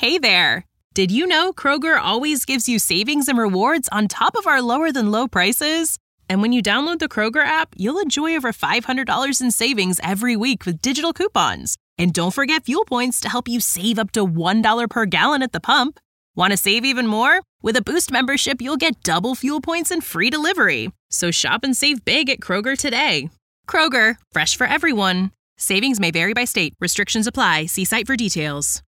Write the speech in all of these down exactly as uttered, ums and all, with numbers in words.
Hey there! Did you know Kroger always gives you savings and rewards on top of our lower-than-low prices? And when you download the Kroger app, you'll enjoy over five hundred dollars in savings every week with digital coupons. And don't forget fuel points to help you save up to one dollar per gallon at the pump. Want to save even more? With a Boost membership, you'll get double fuel points and free delivery. So shop and save big at Kroger today. Kroger, fresh for everyone. Savings may vary by state. Restrictions apply. See site for details.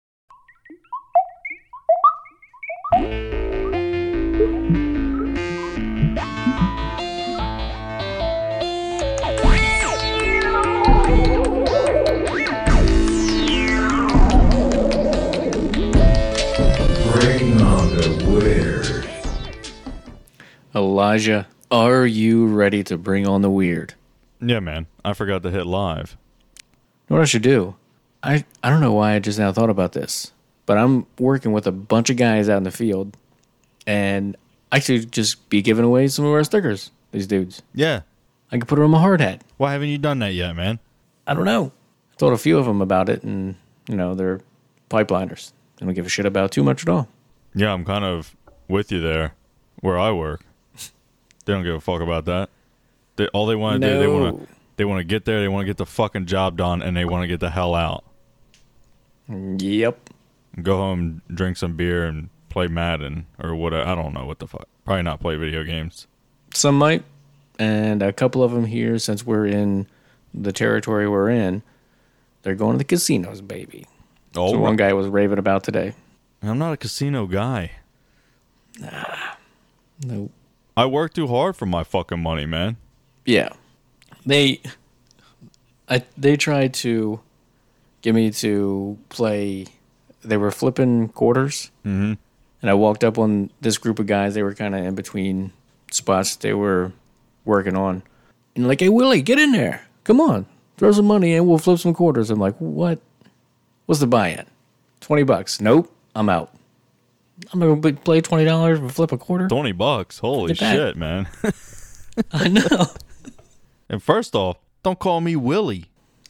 Bring on the weird. Elijah, are you ready to bring on the weird? Yeah, man. I forgot to hit live. You know what I should do? I, I don't know why I just now thought about this, but I'm working with a bunch of guys out in the field, and I should just be giving away some of our stickers, these dudes. Yeah. I could put them on my hard hat. Why haven't you done that yet, man? I don't know. I told a few of them about it, and, you know, they're pipeliners. They don't give a shit about too much at all. Yeah, I'm kind of with you there where I work. They don't give a fuck about that. They, all they want to no. do, they want to they want to get there, they want to get the fucking job done, and they want to get the hell out. Yep. Go home, drink some beer, and play Madden or whatever. I don't know what the fuck. Probably not play video games. Some might, and a couple of them here, since we're in the territory we're in, they're going to the casinos, baby. Oh, so one guy was raving about today. I'm not a casino guy. Nah. Nope. I work too hard for my fucking money, man. Yeah. They I they tried to get me to play. They were flipping quarters. Mm-hmm. And I walked up on this group of guys. They were kind of in between spots they were working on. And like, hey, Willie, get in there. Come on. Throw some money in. We'll flip some quarters. I'm like, what? What's the buy-in? twenty bucks. Nope. I'm out. I'm going to play twenty dollars and flip a quarter. twenty bucks. Holy shit, man. I know. And first off, don't call me Willie.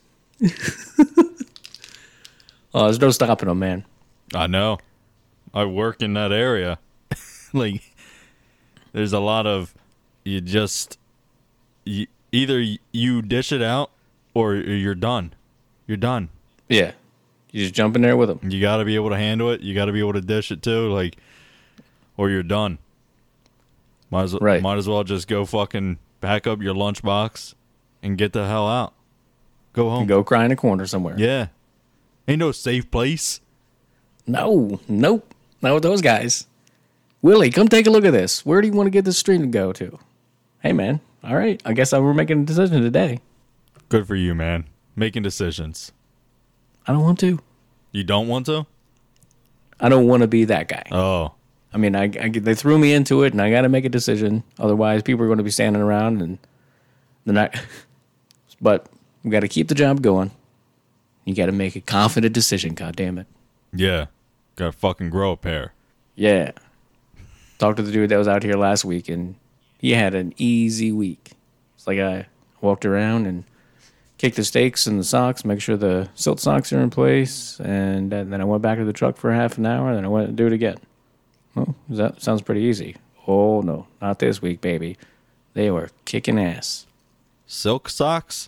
Oh, there's no stopping them, man. I know. I work in that area. Like, there's a lot of, you just, you, either you dish it out or you're done. You're done. Yeah. You just jump in there with them. You got to be able to handle it. You got to be able to dish it too, like, or you're done. Might as, right. might as well just go fucking pack up your lunchbox and get the hell out. Go home. Go cry in a corner somewhere. Yeah. Ain't no safe place. No. Nope. Not with those guys. Willie, come take a look at this. Where do you want to get this stream to go to? Hey, man. All right. I guess we're making a decision today. Good for you, man. Making decisions. I don't want to. You don't want to? I don't want to be that guy. Oh. I mean, I, I they threw me into it, and I got to make a decision. Otherwise, people are going to be standing around, and they're not. But we got to keep the job going. You got to make a confident decision. God damn it. Yeah. Got to fucking grow a pair. Yeah. Talked to the dude that was out here last week, and he had an easy week. It's like I walked around and kicked the stakes and the socks, make sure the silt socks are in place, and then I went back to the truck for half an hour, and then I went to do it again. Well, that sounds pretty easy. Oh, no, not this week, baby. They were kicking ass. Silk socks?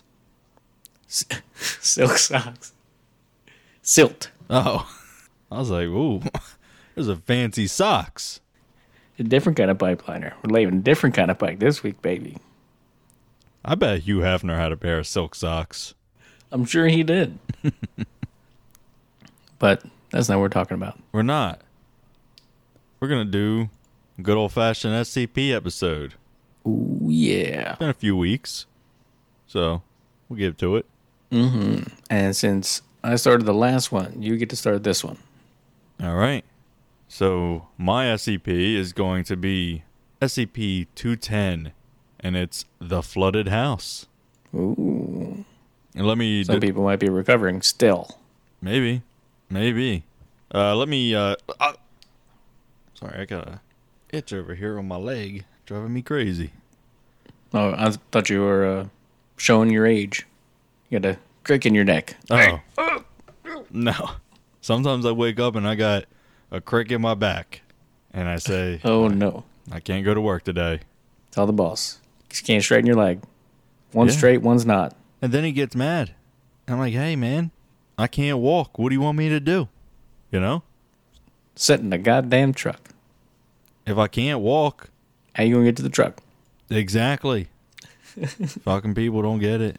Silk socks. Silt. Oh. I was like, ooh, there's a fancy socks. A different kind of pipeliner. We're laying a different kind of pipe this week, baby. I bet Hugh Hefner had a pair of silk socks. I'm sure he did. But that's not what we're talking about. We're not. We're going to do a good old-fashioned S C P episode. Ooh, yeah. It's been a few weeks, so we'll get to it. Mm-hmm. And since I started the last one, you get to start this one. All right. So my S C P is going to be S C P two ten, and it's The Flooded House. Ooh. And let me... Some d- people might be recovering still. Maybe. Maybe. Uh, let me... Uh, uh, sorry, I got a itch over here on my leg. Driving me crazy. Oh, I thought you were uh, showing your age. You got a crick in your neck. Oh. No. Sometimes I wake up and I got a crick in my back. And I say, Oh, no. I can't go to work today. Tell the boss. You can't straighten your leg. One's Yeah. straight, one's not. And then he gets mad. I'm like, hey, man, I can't walk. What do you want me to do? You know? Sit in the goddamn truck. If I can't walk, How you gonna get to the truck? exactly. Fucking people don't get it.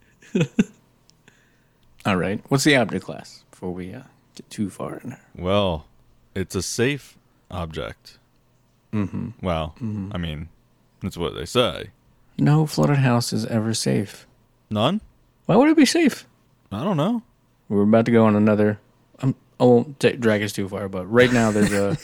All right. What's the object class before we uh, get too far in there? Well, it's a safe object. Mm-hmm. Well, mm-hmm. I mean, that's what they say. No flooded house is ever safe. None? Why would it be safe? I don't know. We're about to go on another. Um, I won't t- drag us too far, but right now there's a.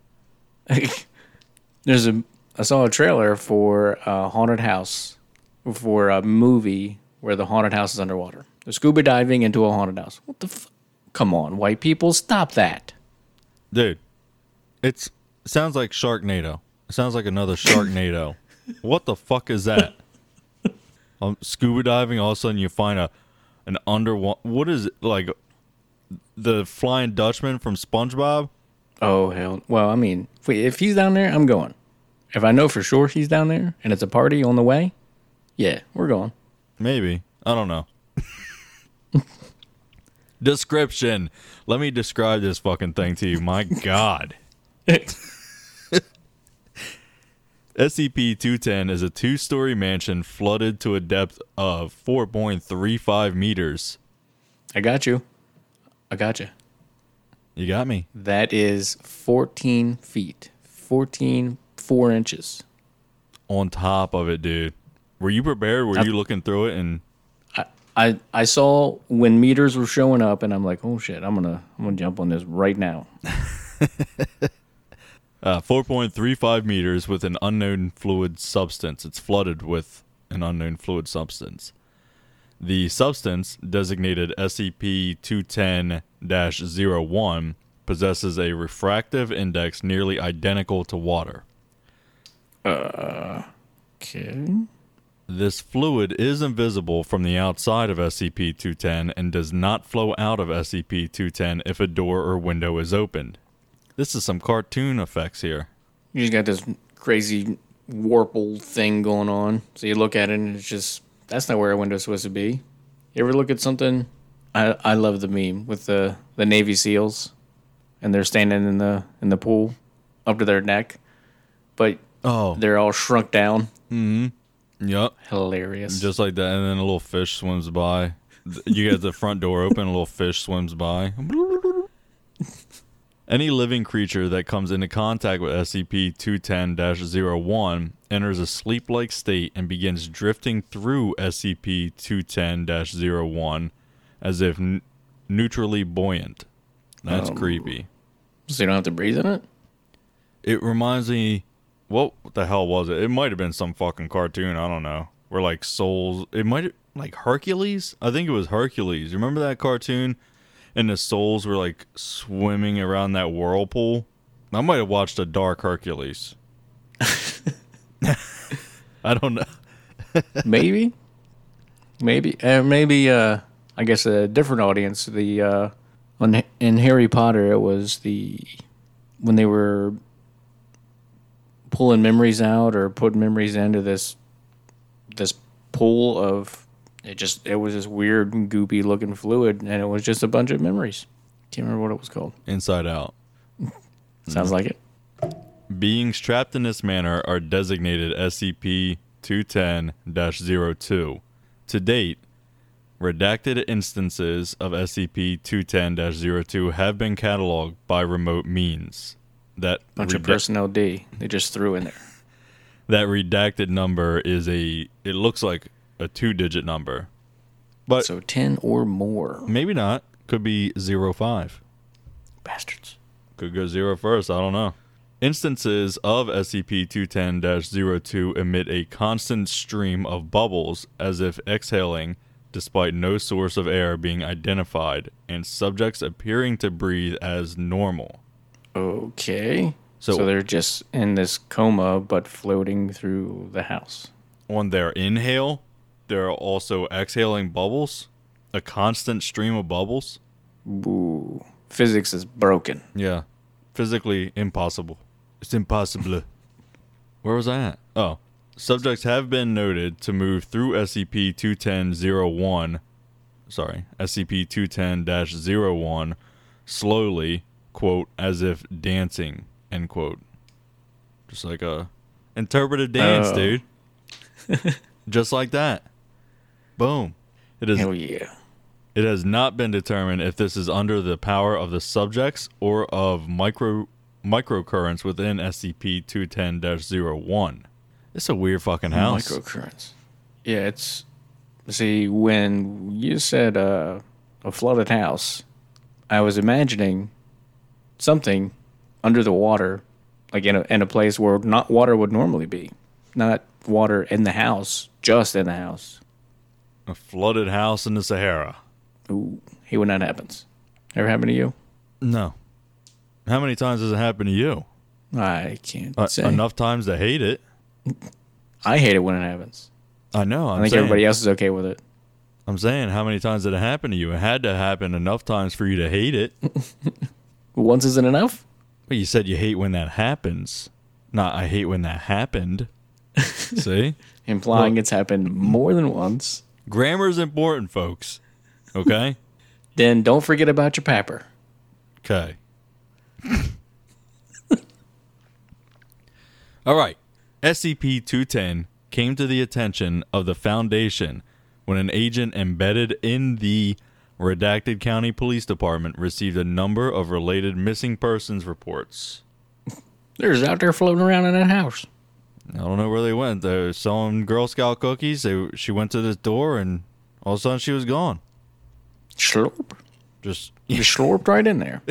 there's a. I saw a trailer for a haunted house, for a movie where the haunted house is underwater. They're scuba diving into a haunted house. What the? F- Come on, white people, stop that! Dude, it's it sounds like Sharknado. It sounds like another Sharknado. What the fuck is that? Um, scuba diving, all of a sudden you find a an underwater. What is it like? The Flying Dutchman from SpongeBob? Oh hell! Well, I mean, if, we, if he's down there, I'm going. If I know for sure he's down there and it's a party on the way, yeah, we're going. Maybe. I don't know. Description. Let me describe this fucking thing to you. My God. S C P two ten is a two-story mansion flooded to a depth of four point three five meters. I got you. I got you. You got me. That is fourteen feet. fourteen, four inches. On top of it, dude. Were you prepared? Were I- you looking through it? And I, I I saw when meters were showing up, and I'm like, oh shit, I'm gonna I'm gonna jump on this right now. uh, four point three five meters with an unknown fluid substance. It's flooded with an unknown fluid substance. The substance, designated S C P two ten dash zero one, possesses a refractive index nearly identical to water. Okay. This fluid is invisible from the outside of S C P two ten and does not flow out of S C P two ten if a door or window is opened. This is some cartoon effects here. You just got this crazy warple thing going on. So you look at it, and it's just that's not where a window's supposed to be. You ever look at something? I I love the meme with the, the Navy SEALs, and they're standing in the in the pool up to their neck, but Oh. they're all shrunk down. Yep. Hilarious. Just like that, and then a little fish swims by. You get the front door open, a little fish swims by. Any living creature that comes into contact with S C P two ten dash zero one enters a sleep-like state and begins drifting through S C P two ten dash zero one as if n- neutrally buoyant. That's Um, creepy. So you don't have to breathe in it? It reminds me, what the hell was it? It might have been some fucking cartoon. I don't know. Where like souls, it might have, like Hercules. I think it was Hercules. Remember that cartoon? And the souls were like swimming around that whirlpool. I might have watched a dark Hercules. I don't know. Maybe. Maybe. Uh, maybe, uh, I guess a different audience. The, uh, on, in Harry Potter, it was the, when they were pulling memories out or putting memories into this, this pool of, it just, it was this weird, goopy looking fluid, and it was just a bunch of memories. Can't remember what it was called. Inside Out. Sounds like it. Beings trapped in this manner are designated S C P two ten dash zero two. To date, redacted instances of S C P two ten dash zero two have been cataloged by remote means. That Bunch of reda- personnel D. They just threw in there. that redacted number is a, it looks like a two-digit number. But So ten or more. maybe not. Could be zero five. Bastards. Could go zero first. I don't know. Instances of S C P two ten dash zero two emit a constant stream of bubbles as if exhaling, despite no source of air being identified, and subjects appearing to breathe as normal. Okay. So- So, they're just in this coma, but floating through the house. On their inhale, they're also exhaling bubbles, a constant stream of bubbles. Ooh. Physics is broken. Yeah. Physically impossible. It's impossible. Where was I at? Oh. Subjects have been noted to move through S C P two ten dash one, sorry, S C P two ten dash zero one slowly, quote, as if dancing, end quote. Just like a interpretive dance, Oh. dude. Just like that. Boom. It is. Hell yeah. It has not been determined if this is under the power of the subjects or of micro microcurrents within S C P two ten dash zero one. It's a weird fucking house. Microcurrents. Yeah, it's... See, when you said uh, a flooded house, I was imagining something under the water, like in a, in a place where not water would normally be. Not water in the house, just in the house. A flooded house in the Sahara. Ooh, hate when that happens. Ever happen to you? No. How many times has it happened to you? I can't Uh, say. enough times to hate it. I hate it when it happens. I know. I'm I think saying, everybody else is okay with it. I'm saying, how many times did it happen to you? It had to happen enough times for you to hate it. Once isn't enough? But you said you hate when that happens. Not, I hate when that happened. See? Implying Well- it's happened more than once. Grammar's important, folks. Okay? Then don't forget about your papper. Okay. All right. S C P two ten came to the attention of the Foundation when an agent embedded in the redacted county police department received a number of related missing persons reports. They're just out there floating around in that house. I don't know where they went. They're selling Girl Scout cookies. They, she went to this door, and all of a sudden she was gone. Slurp. Just Just slurped right in there.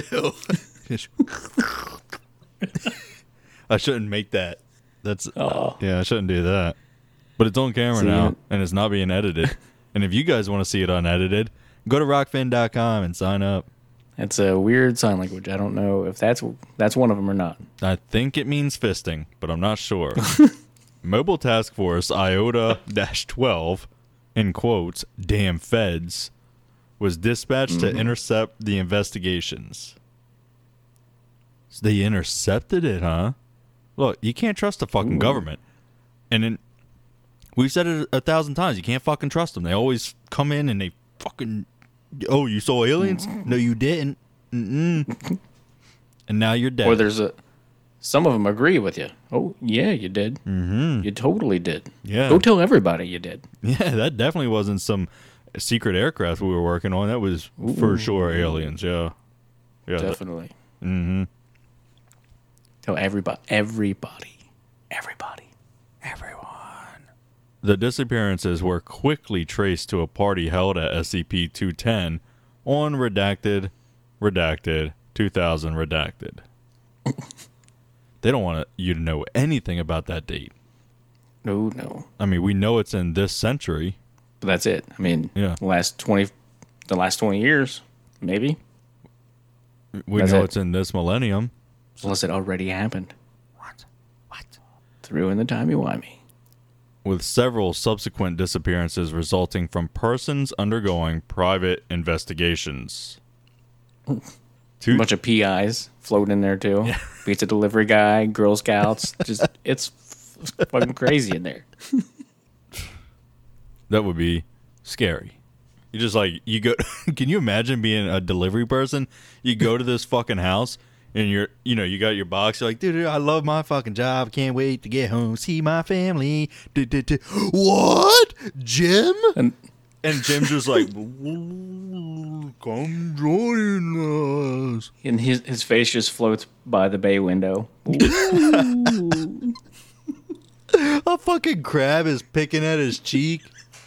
I shouldn't make that. That's Oh. yeah, I shouldn't do that. But it's on camera See, now, it- and it's not being edited. And if you guys want to see it unedited, go to rockfin dot com and sign up. That's a weird sign language. I don't know if that's that's one of them or not. I think it means fisting, but I'm not sure. Mobile Task Force Iota twelve, in quotes, damn feds, was dispatched Mm-hmm. to intercept the investigations. So they intercepted it, huh? Look, you can't trust the fucking government. And then we've said it a thousand times. You can't fucking trust them. They always come in and they fucking, oh, you saw aliens? No, you didn't. Mm-mm. And now you're dead. Or there's a some of them agree with you. Oh yeah, you did. Mm-hmm. You totally did. Yeah. Go tell everybody you did. Yeah, that definitely wasn't some secret aircraft we were working on. That was for sure aliens. Yeah, yeah. Definitely. Mm-hmm. Tell everybody. Everybody. Everybody. Everyone. The disappearances were quickly traced to a party held at S C P two ten on redacted, redacted, two thousand redacted. They don't want you to know anything about that date. No, no. I mean, we know it's in this century. But that's it. I mean, Yeah. the last twenty, the last twenty years, maybe, We That's know it. it's in this millennium. unless it already happened. What? What? Threw in the timey-wimey. With several subsequent disappearances resulting from persons undergoing private investigations. A Two, bunch of P Is floating in there too. Pizza delivery guy, Girl Scouts. Just it's f- fucking crazy in there. that would be scary. You just like, you go, can you imagine being a delivery person? You go to this fucking house and you're, you know, you got your box. You're like, dude, I love my fucking job. Can't wait to get home, see my family. Du- du- du- What? Jim? And And Jim's just like, come join us. and his his face just floats by the bay window. A fucking crab is picking at his cheek.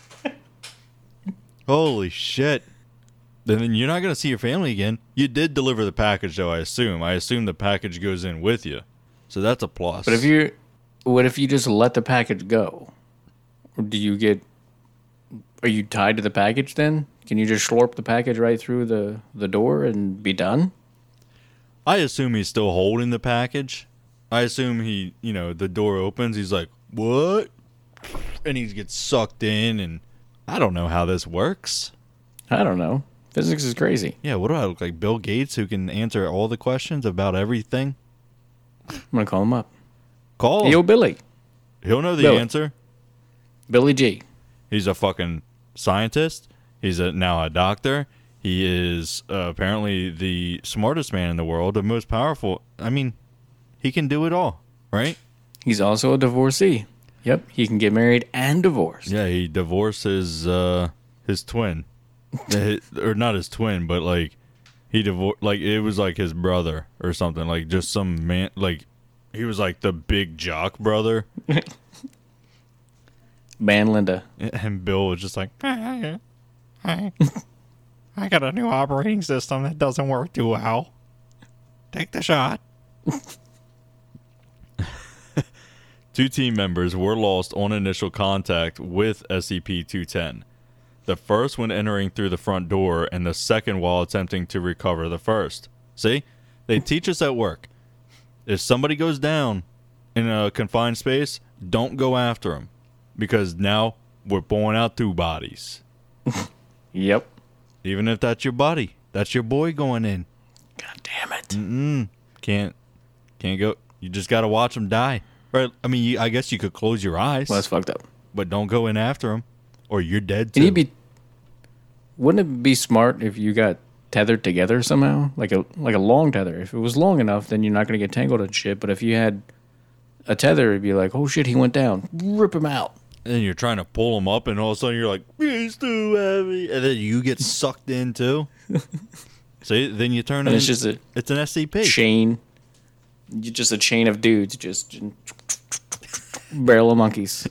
Holy shit. And then you're not going to see your family again. You did deliver the package, though, I assume. I assume the package goes in with you. So that's a plus. But if you, what if you just let the package go? Or do you get? Are you tied to the package then? Can you just slurp the package right through the, the door and be done? I assume he's still holding the package. I assume he, you know, the door opens. He's like, what? And he gets sucked in. And I don't know how this works. I don't know. Physics is crazy. Yeah, what do I look like? Bill Gates, who can answer all the questions about everything? I'm going to call him up. Call Hey, him. yo, Billy. He'll know the Billy. answer. Billy G. He's a fucking scientist. He's a, now a doctor. He is uh, apparently the smartest man in the world, the most powerful. I mean, he can do it all, right? He's also a divorcee. Yep, he can get married and divorced. Yeah, he divorced his uh, his twin, His- or not his twin, but like he divorced, like it was like his brother or something, like just some man, like he was like the big jock brother, Ban Linda. and Bill was just like, I, I, I got a new operating system that doesn't work too well. Take the shot. Two team members were lost on initial contact with S C P two ten. The first when entering through the front door, and the second while attempting to recover the first. See? They teach us at work. If somebody goes down in a confined space, don't go after them. Because now we're pulling out two bodies. Yep. Even if that's your buddy. That's your boy going in. God damn it. Mm-mm. Can't, can't go. You just got to watch them die. Right? I mean, you, I guess you could close your eyes. Well, that's fucked up. But don't go in after them, or you're dead too. And you'd be, wouldn't it be smart if you got tethered together somehow, like a like a long tether? If it was long enough, then you're not going to get tangled and shit. But if you had a tether, it'd be like, oh shit, he went down, rip him out. And you're trying to pull them up, and all of a sudden you're like, he's too heavy, and then you get sucked in too. See, then you turn And in. it's just a it's an S C P. chain, you just a chain of dudes, just barrel of monkeys.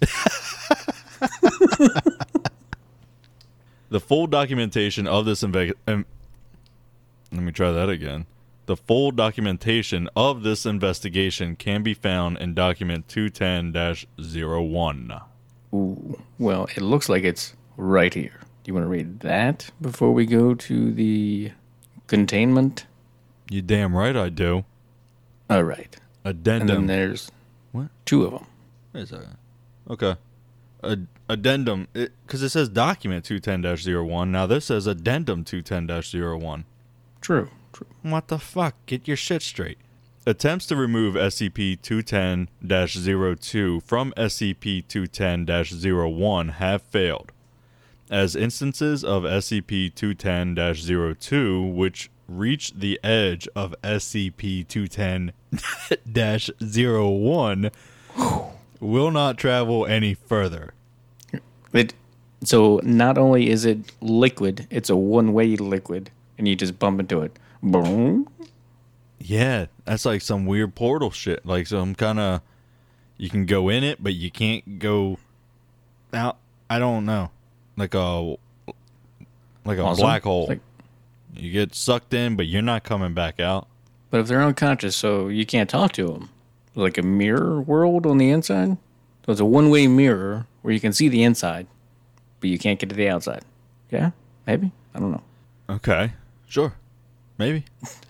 The full documentation of this inve- um, let me try that again. The full documentation of this investigation can be found in document two ten dash zero one. Ooh, well, it looks like it's right here. Do you want to read that before we go to the containment? You damn right I do. All right. And then Addendum. there's What? two of them. Wait a second. Okay. Ad- addendum. Because it, it says document two ten dash zero one. Now this says addendum two ten dash zero one. True. True. What the fuck? Get your shit straight. Attempts to remove S C P two ten dash zero two from S C P two ten dash zero one have failed, as instances of S C P two ten dash zero two which reach the edge of S C P two ten dash zero one will not travel any further. It, so not only is it liquid, it's a one-way liquid, and you just bump into it. Boom. Yeah, that's like some weird portal shit. Like some kind of, you can go in it, but you can't go out. I don't know. Like a, like a Awesome. black hole. Like- You get sucked in, but you're not coming back out. But if they're unconscious, so you can't talk to them, like a mirror world on the inside. So it's a one-way mirror where you can see the inside, but you can't get to the outside. Yeah, maybe. I don't know. Okay, sure, maybe.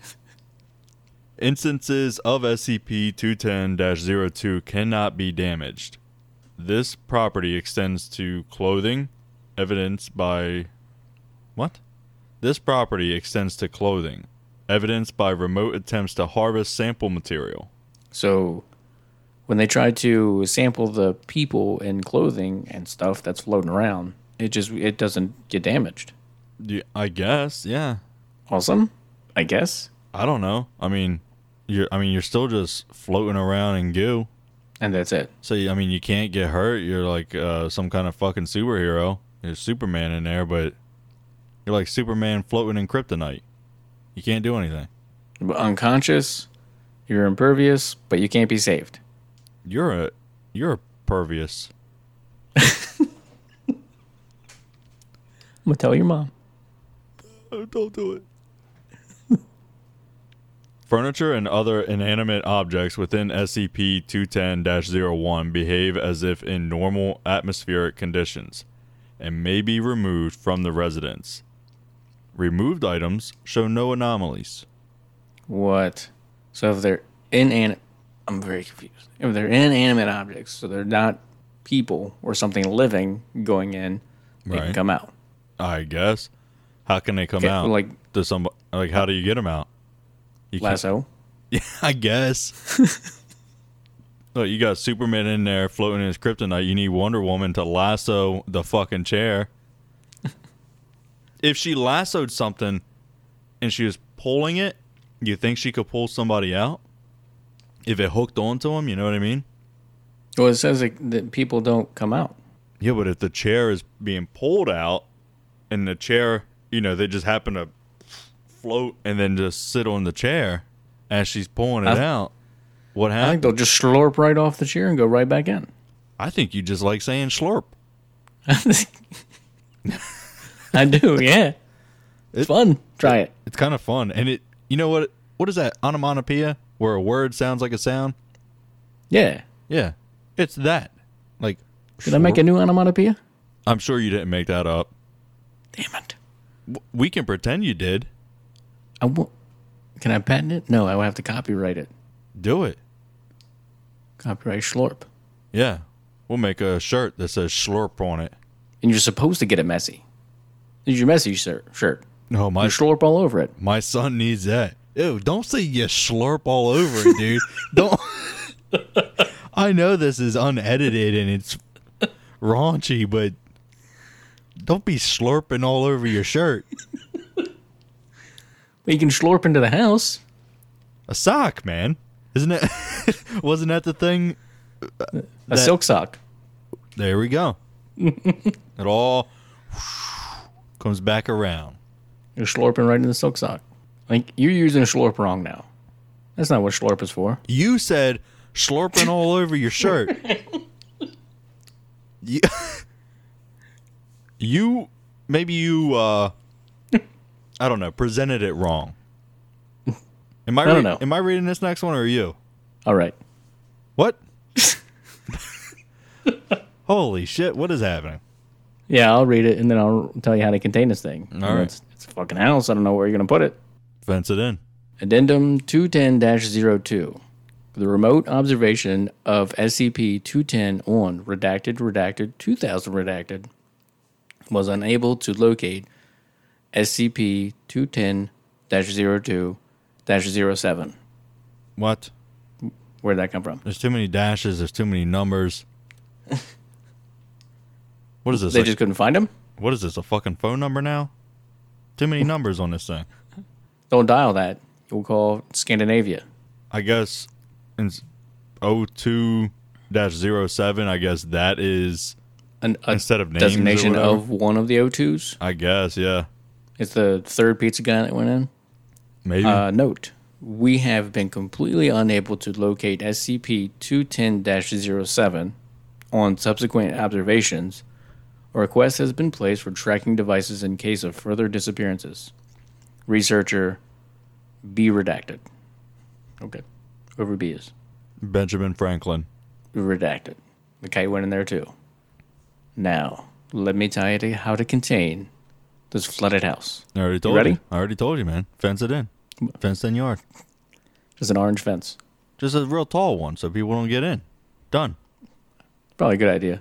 Instances of S C P two ten dash zero two cannot be damaged. This property extends to clothing, evidenced by... What? This property extends to clothing, evidenced by remote attempts to harvest sample material. So when they try to sample the people and clothing and stuff that's floating around, it just it doesn't get damaged. Yeah, I guess, yeah. Awesome, I guess. I don't know. I mean, you're. I mean, you're still just floating around in goo. And that's it. So I mean, you can't get hurt. You're like uh, some kind of fucking superhero. There's Superman in there, but you're like Superman floating in kryptonite. You can't do anything. But unconscious, you're impervious, but you can't be saved. You're a you're a pervious. I'm gonna tell your mom. Oh, don't do it. Furniture and other inanimate objects within S C P two ten dash zero one behave as if in normal atmospheric conditions and may be removed from the residence. Removed items show no anomalies. What? So if they're inanimate, I'm very confused. If they're inanimate objects, so they're not people or something living going in, they can Right. come out. I guess. How can they come Okay, out? like- to some like how do you get them out? You can't- Lasso. Yeah, I guess. Look, you got Superman in there floating in his kryptonite. You need Wonder Woman to lasso the fucking chair. If she lassoed something and she was pulling it, you think she could pull somebody out? If it hooked onto him, you know what I mean? Well, it says that, that people don't come out. Yeah, but if the chair is being pulled out and the chair, you know, they just happen to float and then just sit on the chair as she's pulling it I- out, what I think happened? they'll just slurp right off the chair and go right back in. I think you just like saying slurp. I do, yeah. It's fun. Try it. It's kind of fun. And it, you know what? What is that? Onomatopoeia? Where a word sounds like a sound? Yeah. Yeah. It's that. Like, Did I make a new onomatopoeia? I'm sure you didn't make that up. Damn it. W- We can pretend you did. I won't. Can I patent it? No, I will have to copyright it. Do it. Copyright Schlorp. Yeah. We'll make a shirt that says slurp on it. And you're supposed to get it messy. Use your messy shirt. shirt. No, my You slurp all over it. my son needs that. Ew, don't say you slurp all over it, dude. Don't. I know this is unedited and it's raunchy, but don't be slurping all over your shirt. But you can slurp into the house. A sock, man. Isn't it? Wasn't that the thing? A That- silk sock. There we go. It all comes back around. You're slurping right into the silk sock. Like, you're using slurp wrong now. That's not what slurp is for. You said slurping all over your shirt. you, you maybe you uh I don't know, presented it wrong. Am I, I don't re- know. Am I reading this next one or are you? All right. What? Holy shit, what is happening? Yeah, I'll read it and then I'll tell you how to contain this thing. All You know, right. It's, it's a fucking house. I don't know where you're going to put it. Fence it in. Addendum two ten dash zero two. The remote observation of S C P two ten on redacted redacted two thousand redacted was unable to locate S C P two ten dash zero two dash zero seven. What? Where'd that come from? There's too many dashes, there's too many numbers. What is this? They like- just couldn't find him? What is this? A fucking phone number now? Too many numbers on this thing. Don't dial that. You'll call Scandinavia. I guess in oh two dash zero seven, I guess that is An, a instead of names or designation whatever. of one of the O twos. I guess, yeah. It's the third pizza guy that went in. Maybe. Uh, note, we have been completely unable to locate S C P two ten dash zero seven on subsequent observations. A request has been placed for tracking devices in case of further disappearances. Researcher, B redacted. Okay. Whoever B is. Benjamin Franklin. Redacted. The kite went in there too. Now, let me tell you to- how to contain this flooded house. I already told ready? you. I already told you, man. Fence it in. Fenced in yard. Just an orange fence. Just a real tall one so people don't get in. Done. Probably a good idea.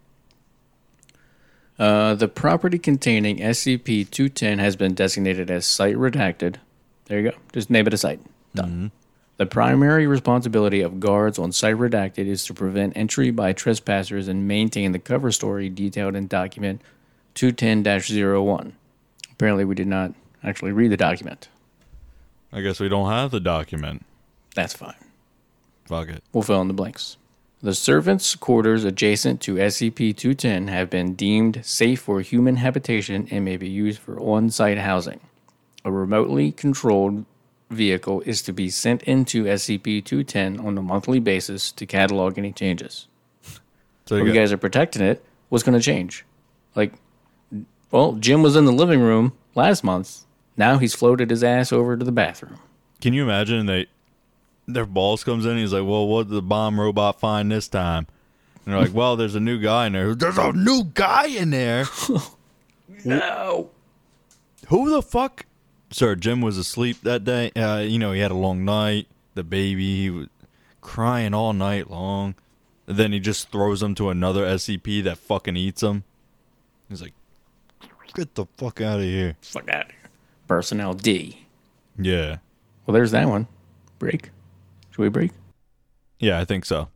Uh, the property containing S C P two ten has been designated as site redacted. There you go. Just name it a site. Done. The primary responsibility of guards on site redacted is to prevent entry by trespassers and maintain the cover story detailed in document two ten dash zero one. Apparently, we did not actually read the document. I guess we don't have the document. That's fine. Fuck it. We'll fill in the blanks. The servants' quarters adjacent to S C P two ten have been deemed safe for human habitation and may be used for on-site housing. A remotely controlled vehicle is to be sent into S C P two ten on a monthly basis to catalog any changes. So Well, you you got- guys are protecting it. What's going to change? Like, well, Jim was in the living room last month. Now he's floated his ass over to the bathroom. Can you imagine they their boss comes in, he's like, well, what did the bomb robot find this time? And they're like, well, there's a new guy in there. There's a new guy in there. No. Who the fuck? Sir, Jim was asleep that day. Uh, you know, he had a long night. The baby, he was crying all night long. And then he just throws him to another S C P that fucking eats him. He's like, Get the fuck out of here. Fuck out of here. Personnel D. Yeah. Well, there's that one. Break. Should we break? Yeah, I think so.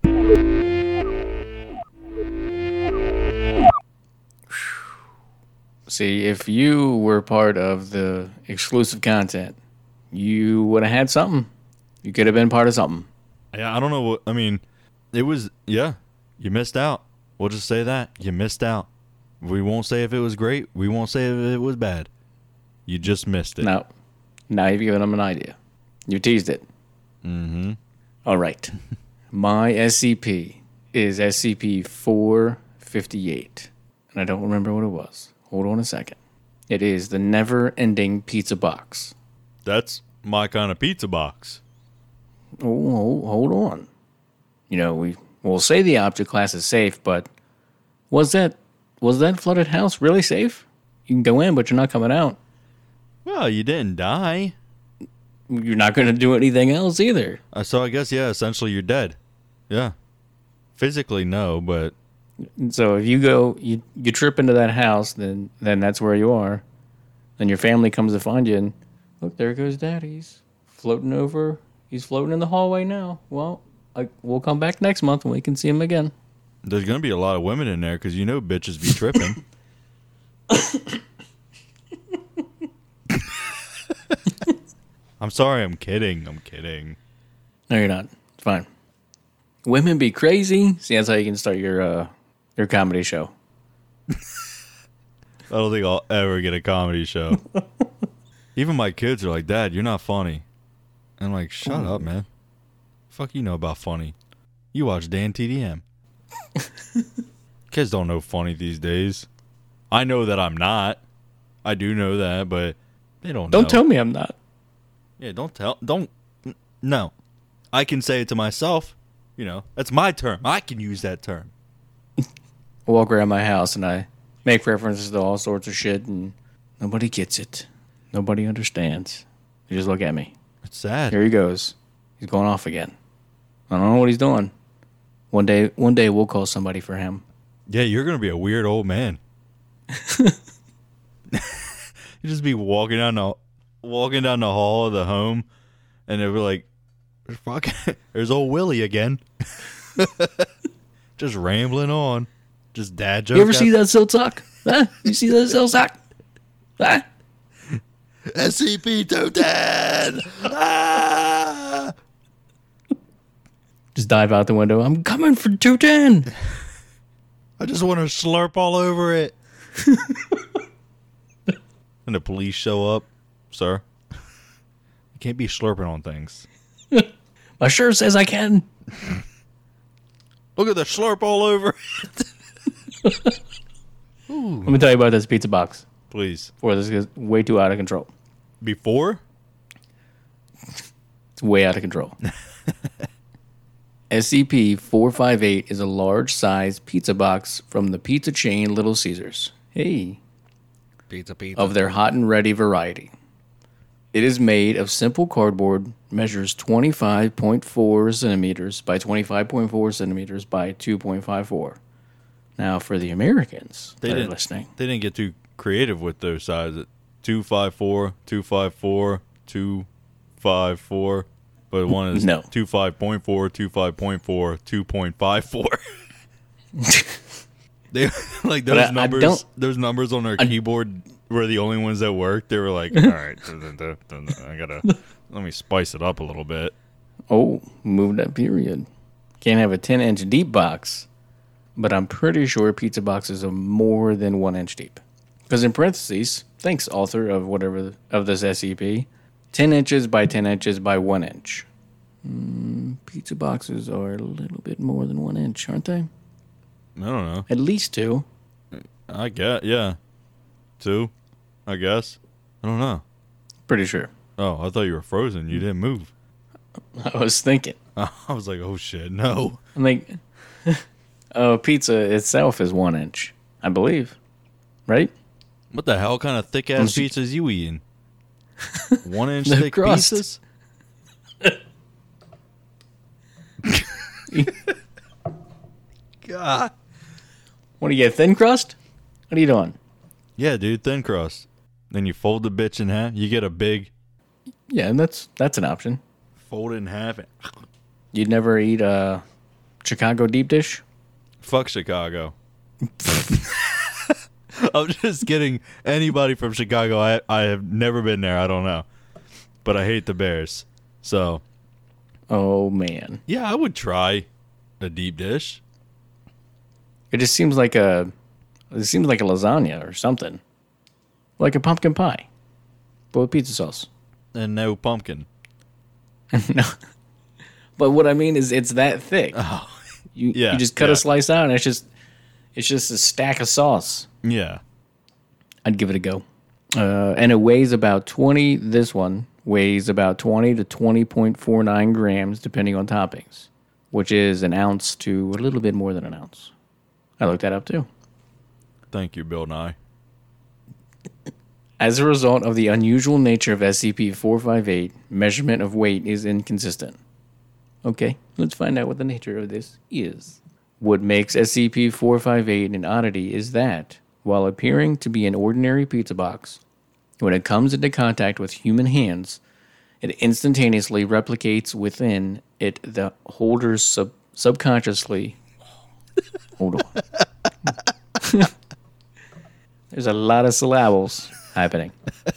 See, if you were part of the exclusive content, you would have had something. You could have been part of something. Yeah, I don't know what, I mean, it was, yeah, you missed out. We'll just say that. You missed out. We won't say if it was great. We won't say if it was bad. You just missed it. No. Now you've given them an idea. You teased it. Mm-hmm. All right. My S C P is S C P four fifty-eight. And I don't remember what it was. Hold on a second. It is the never-ending pizza box. That's my kind of pizza box. Oh, hold, hold on. You know, we will say the object class is safe, but was that was that flooded house really safe? You can go in, but you're not coming out. Well, you didn't die. You're not going to do anything else either. Uh, so I guess, yeah, essentially you're dead. Yeah. Physically, no, but... So if you go, you, you trip into that house, then then that's where you are. Then your family comes to find you, and look, there goes Daddy's floating over. He's floating in the hallway now. Well, I, we'll come back next month and we can see him again. There's going to be a lot of women in there because you know bitches be tripping. I'm sorry, I'm kidding. I'm kidding. No, you're not. It's fine. Women be crazy. See, that's how you can start your uh, your comedy show. I don't think I'll ever get a comedy show. Even my kids are like, Dad, you're not funny. And I'm like, shut up, man. Fuck you know about funny. You watch Dan T D M. Kids don't know funny these days. I know that I'm not. I do know that, but they don't know. Don't tell me I'm not. Yeah, don't tell. Don't. n- No. I can say it to myself. You know, that's my term. I can use that term. I walk around my house and I make references to all sorts of shit, and nobody gets it. Nobody understands. They just look at me. It's sad. Here he goes. He's going off again. I don't know what he's doing. One day, one day we'll call somebody for him. Yeah, you're going to be a weird old man. You just be walking down the walking down the hall of the home, and they'll be like, "Fuck, there's old Willie again." Just rambling on, just dad jokes. You ever see that silk sock? Huh? You see that silk sock? Huh? S C P two ten? Ah! Just dive out the window. I'm coming for two ten. I just want to slurp all over it. And the police show up, sir. You can't be slurping on things. My shirt says I can. Look at the slurp all over it. Let me tell you about this pizza box Please. before this gets way too out of control. Before? It's way out of control. S C P four fifty-eight is a large-sized pizza box from the pizza chain Little Caesars. Hey. Pizza, pizza. Of their hot and ready variety. It is made of simple cardboard, measures twenty-five point four centimeters by twenty-five point four centimeters by two point five four. Now, for the Americans They that are didn't, listening, they didn't get too creative with their size. two five four, two five four, two five four. But one is No. twenty-five point four, twenty-five point four, two point five four. They like those I- I numbers. don't- those numbers on their I- keyboard were the only ones that worked. They were like, all right, dun, dun, dun, dun, dun, I gotta let me spice it up a little bit. oh, move that period. Can't have a ten-inch deep box, but I'm pretty sure pizza boxes are more than one inch deep. Because in parentheses, thanks, author of whatever of this S C P, ten inches by ten inches by one inch. Mm, pizza boxes are a little bit more than one inch, aren't they? I don't know. At least two. I guess, yeah, two. I guess. I don't know. Pretty sure. Oh, I thought you were frozen. You didn't move. I was thinking. I was like, oh shit, no. I'm like, oh, pizza itself is one inch, I believe. Right? What the hell kind of thick I'm ass s- pizzas you eating? One inch The thick crust. pizzas? God. What do you get, thin crust? What are you doing? Yeah, dude, thin crust. Then you fold the bitch in half. You get a big Yeah, and that's that's an option. fold it in half. And You'd never eat a Chicago deep dish? fuck Chicago. I'm just kidding. Anybody from Chicago, I I have never been there. I don't know, but I hate the Bears. So Oh man, yeah, I would try a deep dish. it just seems like a it seems like a lasagna or something, like a pumpkin pie, but with pizza sauce. And no pumpkin. No, but what I mean is it's that thick. Oh, You yeah, you just cut yeah. a slice out and it's just it's just a stack of sauce. yeah. I'd give it a go. Uh, and it weighs about twenty. This one weighs about twenty to twenty point four nine grams, depending on toppings, which is an ounce to a little bit more than an ounce. I looked that up too. Thank you, Bill Nye. As a result of the unusual nature of S C P four fifty-eight, measurement of weight is inconsistent. Okay, let's find out what the nature of this is. What makes S C P four fifty-eight an oddity is that, while appearing to be an ordinary pizza box, when it comes into contact with human hands, it instantaneously replicates within it the holder's sub- subconsciously. Hold on. There's a lot of syllables happening.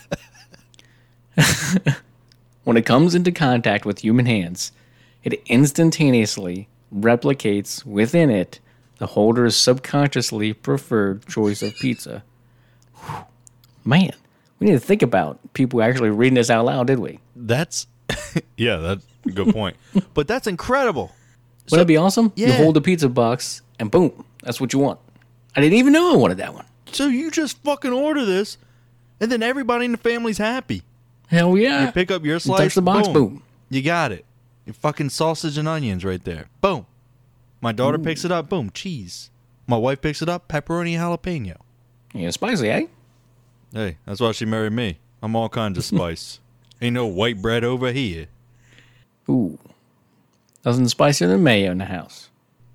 When it comes into contact with human hands, it instantaneously replicates within it the holder's subconsciously preferred choice of pizza. Whew. Man, we need to think about people actually reading this out loud, did we? That's yeah, that's a good point. But that's incredible. Wouldn't that be awesome? You yeah. hold the pizza box and boom, that's what you want. I didn't even know I wanted that one. So you just fucking order this, and then everybody in the family's happy. Hell yeah. You pick up your You slice, touch the box, boom. You got it. Your fucking sausage and onions right there. Boom. My daughter picks it up. Boom. Cheese. My wife picks it up. Pepperoni and jalapeno. Yeah, spicy, eh? Hey, that's why she married me. I'm all kinds of spice. Ain't no white bread over here. Ooh. Nothing spicier than mayo in the house.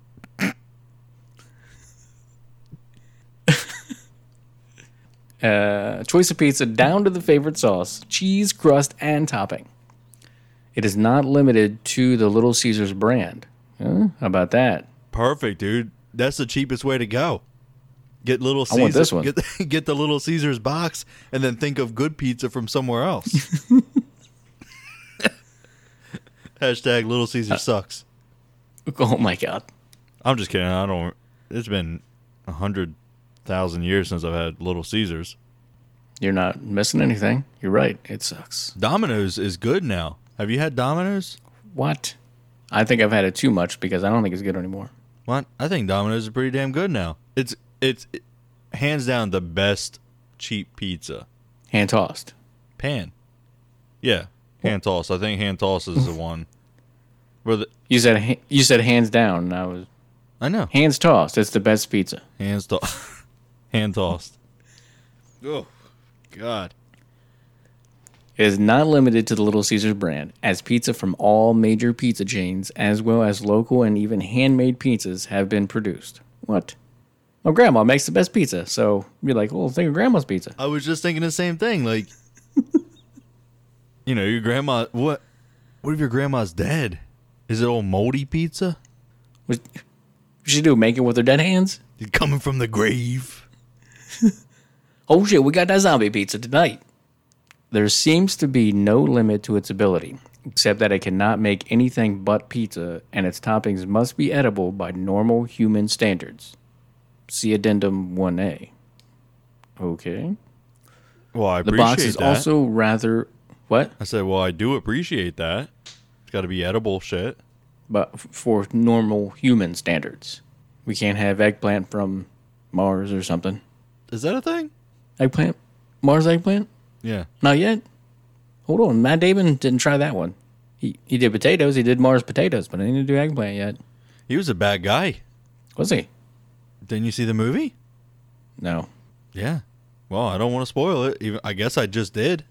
uh, choice of pizza down to the favorite sauce, cheese, crust, and topping. It is not limited to the Little Caesars brand. Huh? How about that? Perfect, dude. That's the cheapest way to go. Get Little Caesars. I want this one. Get, get the Little Caesars box, and then think of good pizza from somewhere else. Hashtag Little Caesar sucks. Oh my God. I'm just kidding. I don't. It's been a hundred thousand years since I've had Little Caesars. You're not missing anything. You're right. It sucks. Domino's is good now. Have you had Domino's? What? I think I've had it too much because I don't think it's good anymore. What? I think Domino's is pretty damn good now. It's it's it, hands down the best cheap pizza. Hand tossed. Pan. Yeah, hand toss. I think hand toss is the one. Where the You said ha- you said hands down. And I was I know hands tossed. It's the best pizza. hands to hand tossed. Oh God. It is not limited to the Little Caesars brand, as pizza from all major pizza chains, as well as local and even handmade pizzas, have been produced. What? My grandma makes the best pizza, so you're like, well, think of grandma's pizza. I was just thinking the same thing. Like, you know, your grandma. What? What if your grandma's dead? Is it old moldy pizza? What should she do? Make it with her dead hands? It's coming from the grave. Oh shit, we got that zombie pizza tonight. There seems to be no limit to its ability, except that it cannot make anything but pizza, and its toppings must be edible by normal human standards. See Addendum one A. Okay. Well, I The appreciate box is that. also rather... What? I said, well, I do appreciate that. It's got to be edible shit. But f- for normal human standards. We can't have eggplant from Mars or something. Is that a thing? Eggplant? Mars eggplant? Yeah. Not yet. Hold on. Matt Damon didn't try that one. He he did potatoes. He did Mars potatoes, but he didn't do eggplant yet. He was a bad guy. Was he? Didn't you see the movie? No. Yeah. Well, I don't want to spoil it. Even I guess I just did.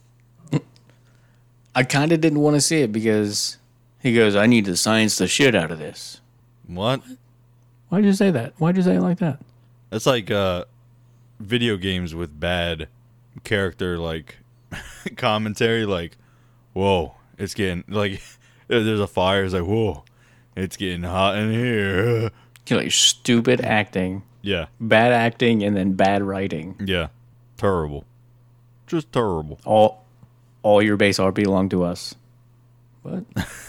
I kind of didn't want to see it because he goes, I need to science the shit out of this. What? Why'd you say that? Why'd you say it like that? That's like uh, video games with bad character like commentary, like, whoa, it's getting like there's a fire, it's like, whoa, it's getting hot in here. You know, like stupid acting, Yeah, bad acting, and then bad writing. yeah, terrible, just terrible. All, all your base art belong to us. What?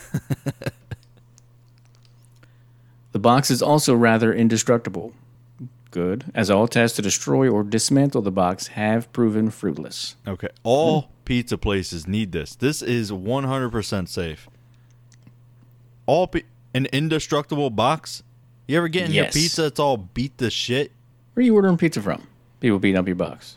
The box is also rather indestructible. Good, as all tests to destroy or dismantle the box have proven fruitless. Okay, all pizza places need this. This is one hundred percent safe. All pi- an indestructible box. You ever get in Yes. your pizza? It's all beat to shit. Where are you ordering pizza from? People beating up your box.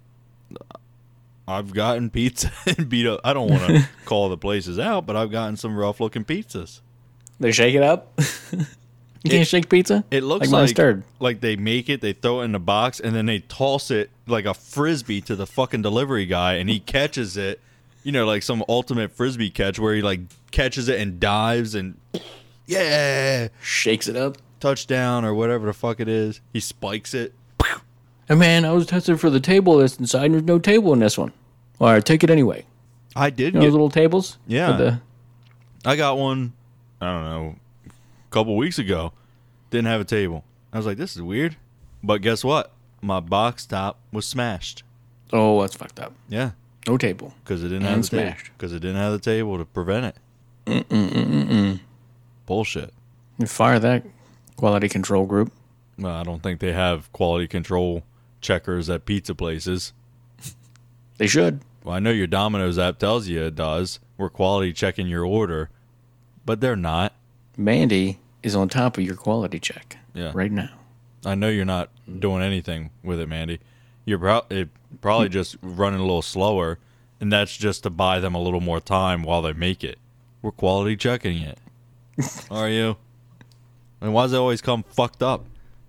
I've gotten pizza and beat up. I don't want to call the places out, but I've gotten some rough looking pizzas. They shake it up. You can't shake pizza. It looks like like mustard. like they make it, they throw it in the box, and then they toss it like a frisbee to the fucking delivery guy, and he catches it. You know, like some ultimate frisbee catch where he like catches it and dives and yeah, Shakes it up. touchdown or whatever the fuck it is. He spikes it. Hey man, I was testing for the table that's inside, and there's no table in this one. All right, take it anyway. I did You know get. those little tables? Yeah. For the, I got one. I don't know. A couple weeks ago, didn't have a table. I was like, this is weird. But guess what? My box top was smashed. oh, that's fucked up. Yeah. No table. Because it didn't And have the table. smashed. Because it didn't have the table to prevent it. Mm-mm-mm-mm. Bullshit. You fire that quality control group. Well, I don't think they have quality control checkers at pizza places. They should. Well, I know your Domino's app tells you it does. We're quality checking your order. But they're not. Mandy is on top of your quality check. Yeah. Right now. I know you're not doing anything with it, Mandy. You're pro- it probably just running a little slower, and that's just to buy them a little more time while they make it. We're quality checking it. Are you? And why does it always come fucked up?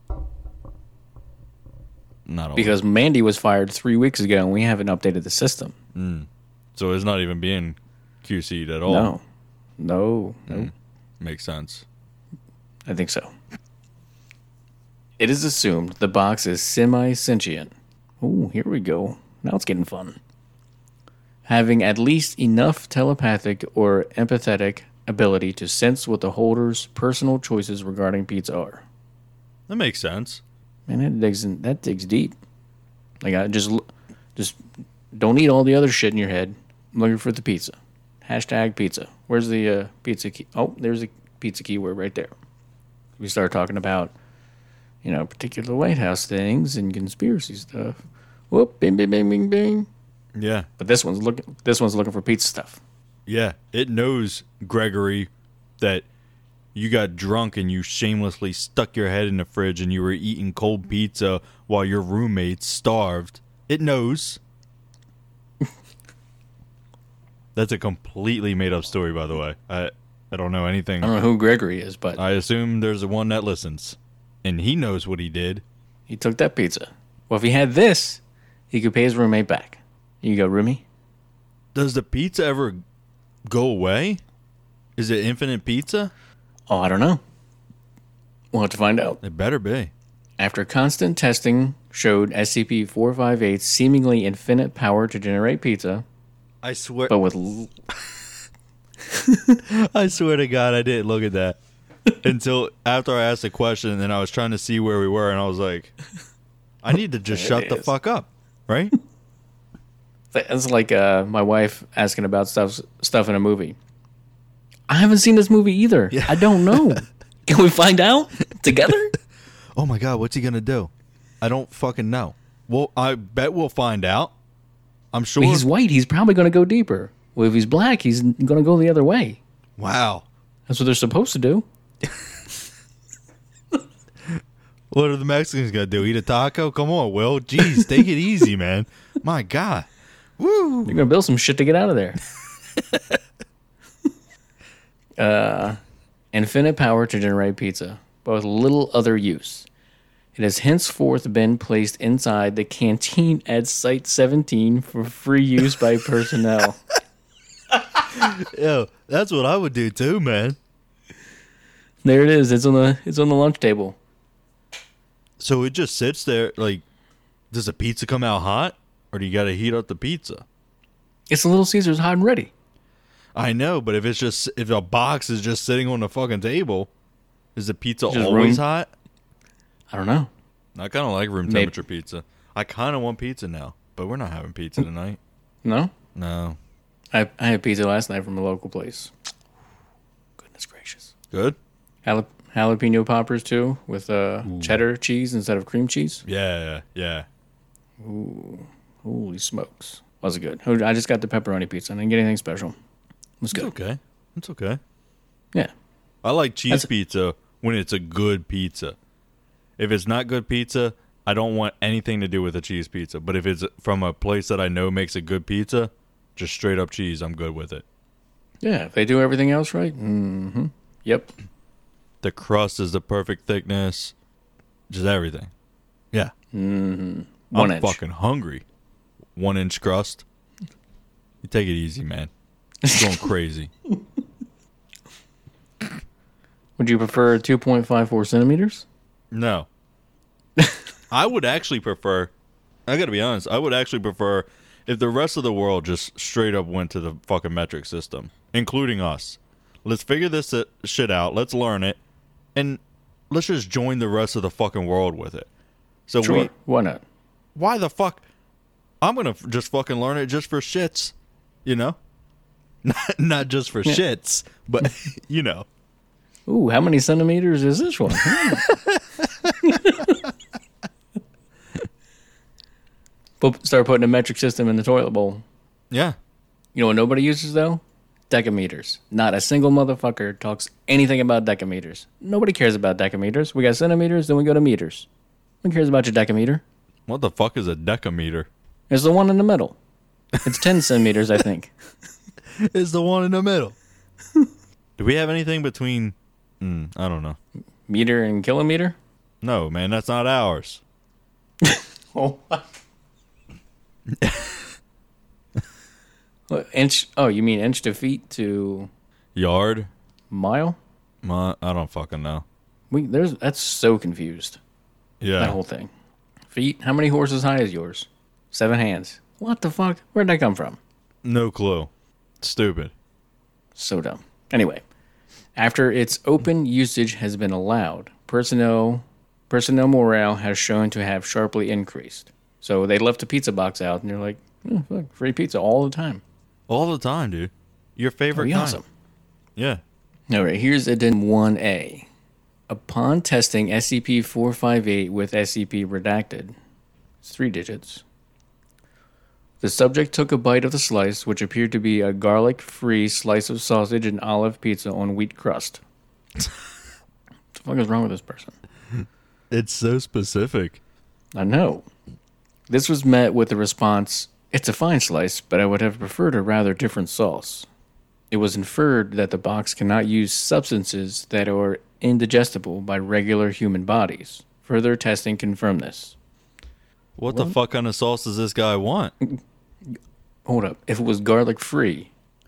Not always. Because Mandy was fired three weeks ago, and we haven't updated the system. So it's not even being Q C'd at all. No. No. No. Makes sense. I think so. It is assumed the box is semi-sentient. Oh, here we go. Now it's getting fun. Having at least enough telepathic or empathetic ability to sense what the holder's personal choices regarding pizza are. That makes sense. Man, that digs in, that digs deep. Like I just l- just don't eat all the other shit in your head. I'm looking for the pizza. Hashtag pizza. Where's the uh, pizza key? Oh, there's a pizza keyword right there. We start talking about, you know, particular White House things and conspiracy stuff. Whoop, bing, bing, bing, bing, bing. Yeah. But this one's looking. This one's looking for pizza stuff. Yeah. It knows, Gregory, that you got drunk and you shamelessly stuck your head in the fridge and you were eating cold pizza while your roommates starved. It knows. That's a completely made up story, by the way. I I don't know anything. I don't know who Gregory is, but I assume there's a one that listens. And he knows what he did. he took that pizza. Well, if he had this, he could pay his roommate back. You go, roomie. Does the pizza ever go away? Is it infinite pizza? Oh, I don't know. We'll have to find out. It better be. After constant testing showed S C P four fifty-eight's seemingly infinite power to generate pizza, I swear. but with l- I swear to God, I didn't look at that until after I asked the question, and then I was trying to see where we were, and I was like, I need to just There shut it the is. fuck up, right? That's like uh, my wife asking about stuff stuff in a movie. I haven't seen this movie either. I don't know. Can we find out together? Oh my God, what's he gonna do? I don't fucking know. Well, I bet we'll find out. I'm sure. Well, he's white. He's probably going to go deeper. Well, if he's black, he's going to go the other way. Wow. That's what they're supposed to do. What are the Mexicans gonna do? Eat a taco? Come on, Will. Jeez, take it easy, man. My God. Woo. They're going to build some shit to get out of there. uh, infinite power to generate pizza, but with little other use. It has henceforth been placed inside the canteen at Site seventeen for free use by personnel. Yo, that's what I would do too, man. There it is. It's on the it's on the lunch table. So it just sits there, like, Does the pizza come out hot, or do you got to heat up the pizza? It's a Little Caesars hot and ready. I know, but if it's just if a box is just sitting on the fucking table, is the pizza Just always room- hot? I don't know. I kind of like room Maybe. temperature pizza. I kind of want pizza now, but we're not having pizza tonight. No? No. I I had pizza last night from a local place. Goodness gracious. Good? Jalap- jalapeno poppers too, with uh, cheddar cheese instead of cream cheese. Yeah, yeah. Holy smokes. Was it good? Oh, I just got the pepperoni pizza. I didn't get anything special. It was It's good. okay. It's okay. Yeah. I like cheese That's- pizza when it's a good pizza. If it's not good pizza, I don't want anything to do with a cheese pizza. But if it's from a place that I know makes a good pizza, just straight up cheese, I'm good with it. Yeah, if they do everything else right. Mm-hmm. Yep. The crust is the perfect thickness, just everything. Yeah. One I'm inch. fucking hungry. One inch crust. You take it easy, man. You're going crazy. Would you prefer two point five four centimeters? No. I would actually prefer, I gotta be honest, I would actually prefer if the rest of the world just straight up went to the fucking metric system, including us. Let's figure this shit out, let's learn it, and let's just join the rest of the fucking world with it. So Sure. we, Why not? why the fuck? I'm gonna f- just fucking learn it just for shits, you know? Not, not just for Yeah. shits, but, you know. Ooh, how many centimeters is this one? Hmm. But start putting a metric system in the toilet bowl. Yeah. You know what nobody uses though? Decameters. Not a single motherfucker talks anything about decameters. Nobody cares about decameters. We got centimeters, then we go to meters. Who cares about your decameter? What the fuck is a decameter? It's the one in the middle. It's ten centimeters, I think. Is the one in the middle. Do we have anything between? Mm, I don't know. Meter and kilometer? No, man, that's not ours. Oh. What, inch? Oh, you mean inch to feet to Yard? mile? My, I don't fucking know. We there's that's so confused. That Yeah. whole thing. Feet? How many horses high is yours? Seven hands. What the fuck? Where'd that come from? No clue. Stupid. So dumb. Anyway, after its open usage has been allowed, personnel personnel morale has shown to have sharply increased. So they left a pizza box out, and they're like, oh, fuck, free pizza all the time. All the time, dude. Your favorite Pretty kind. awesome. Yeah. All right, here's addendum one A. Upon testing S C P four five eight with S C P redacted, it's three digits, the subject took a bite of the slice, which appeared to be a garlic-free slice of sausage and olive pizza on wheat crust. What the fuck is wrong with this person? It's so specific. I know. This was met with the response, "It's a fine slice, but I would have preferred a rather different sauce." It was inferred that the box cannot use substances that are indigestible by regular human bodies. Further testing confirmed this. What the fuck kind of sauce does this guy want? Hold up. If it was garlic-free,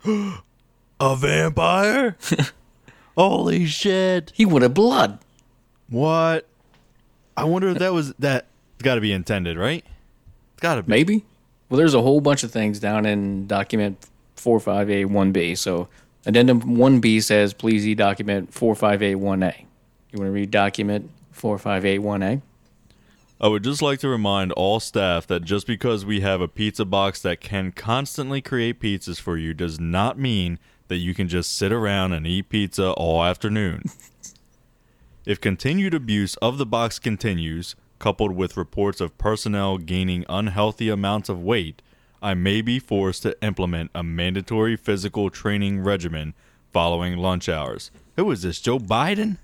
A vampire? Holy shit. he would have blood. What? I wonder if that was that. It's got to be intended, right? It's got to be. Maybe? Well, there's a whole bunch of things down in document four five eight one B. So addendum one B says, please see document four five eight one A. You want to read document four five eight one A? I would just like to remind all staff that just because we have a pizza box that can constantly create pizzas for you does not mean that you can just sit around and eat pizza all afternoon. If continued abuse of the box continues, coupled with reports of personnel gaining unhealthy amounts of weight, I may be forced to implement a mandatory physical training regimen following lunch hours. Who is this, Joe Biden?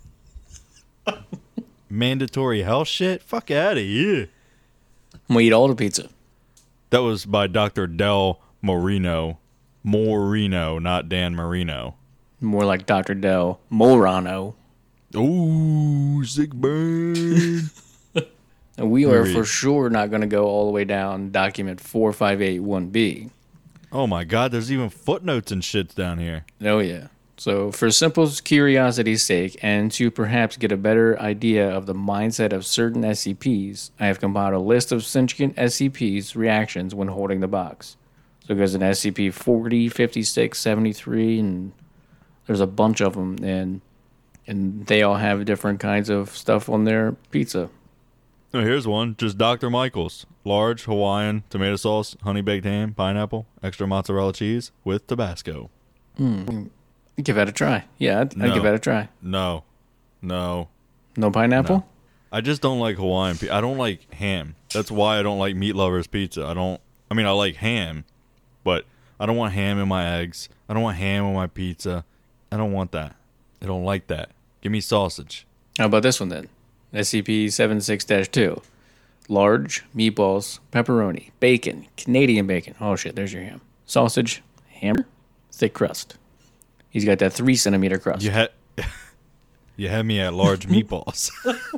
Mandatory health shit? Fuck out of here. I'm going to eat all the pizza. That was by Doctor Del Moreno. Moreno, not Dan Marino. More like Doctor Del Morano. Ooh, sick burn. And we are Read. for sure not going to go all the way down document four five eight one B. Oh my god, there's even footnotes and shits down here. Oh, yeah. So, for simple curiosity's sake, and to perhaps get a better idea of the mindset of certain S C Ps, I have compiled a list of sentient S C Ps' reactions when holding the box. So there's an S C P forty, fifty-six, seventy-three, and there's a bunch of them, and and they all have different kinds of stuff on their pizza. Oh, here's one. Just Doctor Michael's. Large Hawaiian tomato sauce, honey baked ham, pineapple, extra mozzarella cheese with Tabasco. Mm. Give that a try. Yeah, I'd, No. I'd give that a try. No. No. No pineapple? No. I just don't like Hawaiian pizza. I don't like ham. That's why I don't like Meat Lover's Pizza. I don't, I mean, I like ham, but I don't want ham in my eggs. I don't want ham on my pizza. I don't want that. I don't like that. Give me sausage. How about this one then? S C P seventy-six dash two. Large meatballs, pepperoni, bacon, Canadian bacon. Oh shit, there's your ham. Sausage, hammer, thick crust. He's got that three centimeter crust. You had, you had me at large meatballs.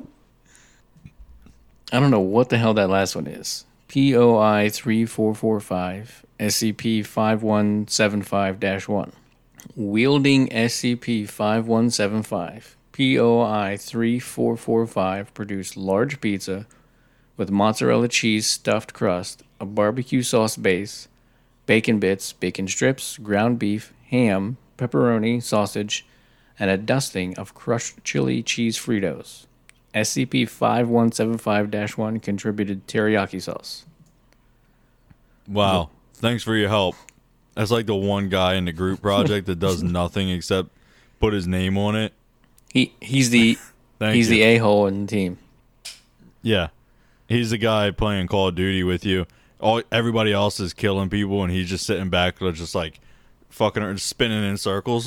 I don't know what the hell that last one is. P O I three four four five, S C P five one seven five dash one. Wielding S C P five one seven five, P O I three four four five produced large pizza with mozzarella cheese stuffed crust, a barbecue sauce base, bacon bits, bacon strips, ground beef, ham, pepperoni, sausage, and a dusting of crushed chili cheese Fritos. S C P five one seven five dash one contributed teriyaki sauce. Wow. Thanks for your help. That's like the one guy in the group project that does nothing except put his name on it. He he's the Thank he's you. the a-hole in the team. Yeah. He's the guy playing Call of Duty with you. All everybody else is killing people, and he's just sitting back, just like fucking or spinning in circles.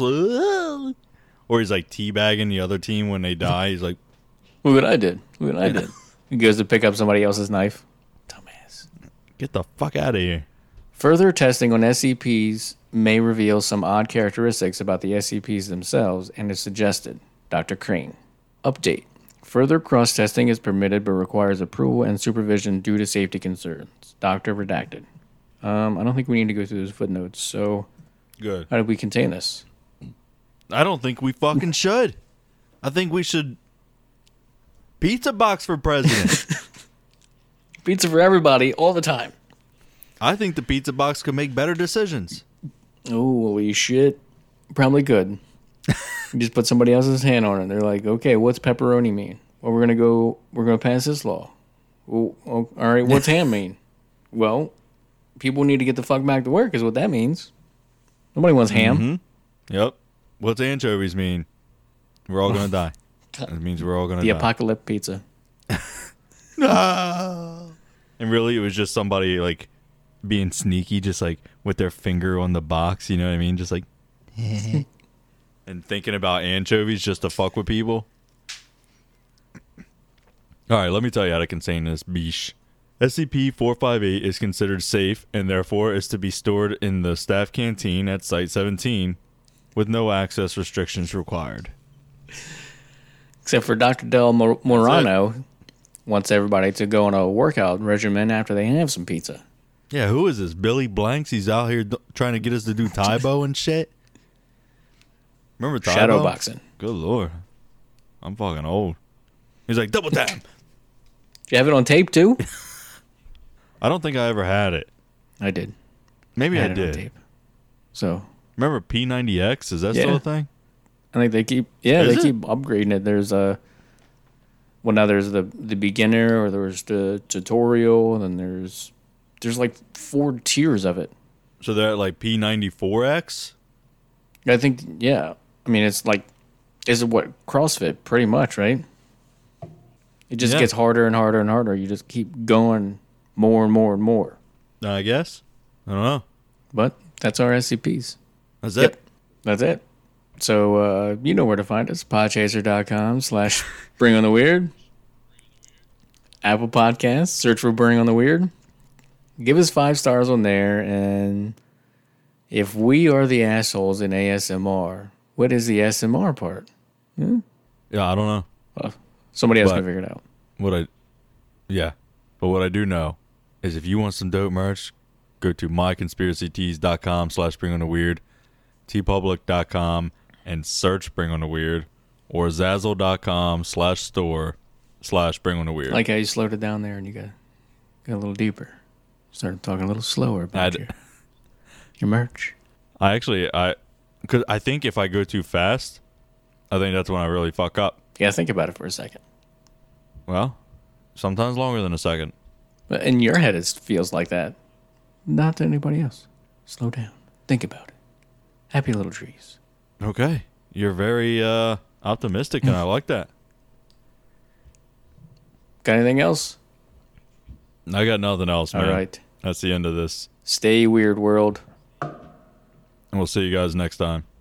Or he's like teabagging the other team when they die. He's like, Look what I did. Look what I did. He goes to pick up somebody else's knife. Dumbass. get the fuck out of here. Further testing on S C Ps may reveal some odd characteristics about the S C Ps themselves and is suggested. Doctor Crane. Update. Further cross-testing is permitted but requires approval and supervision due to safety concerns. Doctor redacted. Um, I don't think we need to go through those footnotes, so Good. how did we contain this? I don't think we fucking should. I think we should pizza box for president. Pizza for everybody, all the time. I think the pizza box could make better decisions. Holy shit. Probably could. You just put somebody else's hand on it. They're like, okay, what's pepperoni mean? Well, we're going to go, we're going to pass this law. Well, oh, all right, what's ham mean? Well, people need to get the fuck back to work is what that means. Nobody wants ham. Mm-hmm. Yep. What's anchovies mean? We're all going to die. It means we're all going to The die. apocalypse pizza. And really, it was just somebody like being sneaky, just like with their finger on the box. You know what I mean? Just like, and thinking about anchovies just to fuck with people. All right, let me tell you how to contain this beesh. S C P four five eight is considered safe and therefore is to be stored in the staff canteen at Site seventeen with no access restrictions required. Except for Doctor Del Mor- Morano wants everybody to go on a workout regimen after they have some pizza. Yeah, who is this? Billy Blanks? He's out here d- trying to get us to do Taibo and shit. Remember Taibo? Shadow boxing. Good lord. I'm fucking old. He's like, double tap. You have it on tape too? I don't think I ever had it. I did. Maybe I, had it on did. tape. So Remember P ninety X? Is that Yeah. still a thing? I think they keep yeah Is they it? keep upgrading it. There's a well now there's the the beginner or there's the tutorial and then there's there's like four tiers of it. So they're at like P ninety-four X? I think yeah. I mean it's like is it what CrossFit pretty much right? It just Yeah. gets harder and harder and harder. You just keep going more and more and more. I guess. I don't know. But that's our S C Ps. That's Yep. it. That's it. So, uh, you know where to find us. Podchaser.com slash Bring on the Weird. Apple Podcasts. Search for Bring on the Weird. Give us five stars on there. And if we are the assholes in A S M R, what is the S M R part? Yeah, I don't know. Well, somebody else But- can figure it out. What I, yeah, but what I do know is if you want some dope merch, go to myconspiracytees.com slash bring on the weird, tpublic.com and search Bring on the Weird, or Zazzle.com slash store slash Bring on the Weird. Like how you slowed it down there and you got, got a little deeper. Started talking a little slower about I'd- your, your merch. I actually, I, cause I think if I go too fast, I think that's when I really fuck up. Yeah, think about it for a second. Well, sometimes longer than a second. But in your head, it feels like that. Not to anybody else. Slow down. Think about it. Happy little trees. Okay. You're very uh, optimistic, and I like that. Got anything else? I got nothing else, man. All right. That's the end of this. Stay weird, world. And we'll see you guys next time.